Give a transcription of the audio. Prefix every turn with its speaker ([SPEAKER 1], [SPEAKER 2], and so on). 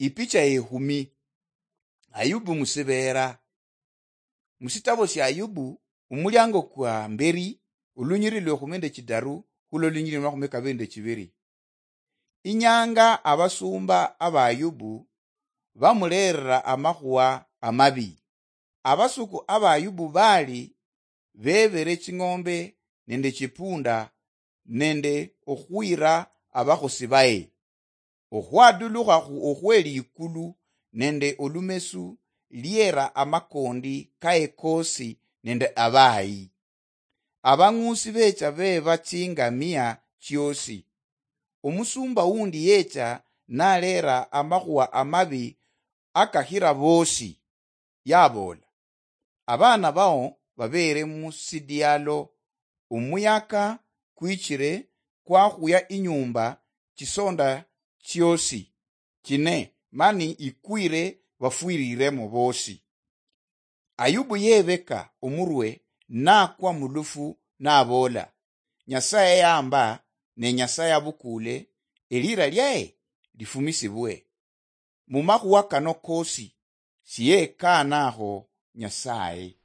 [SPEAKER 1] ipicha ehumi Ayubu musibera. Musitabo si Ayubu umulyango kwa mberi ulunyirilwe kumende chidaru kulo lunyirilwe kumeka kabende chibiri. Inyanga abasumba aba Ayubu bamulera amahuwa amabi. Abasuku aba Ayubu bali bebere chingombe nende chipunda nende okhwira abahosi bae. Okhwaduluha okhweli ikulu nende olumesu liera amakondi kaekosi nende abayi. Abangusi becha beba chingamia chiosi. Omusumba undi yecha nalera amahuwa amabi akahira bosi yabola. Abana bao babere musidialo umuyaka kwichire kwahuya inyumba chisonda chiosi chine mani ikwire bafuiriremo bosi. Ayubu yebeka umurwe na kwa mulufu na bola. Nyasaye yamba ne Nyasaye abukule elira lyae lifumisibwe. Mumahuwa kano kosi siye kanaho Nyasaye.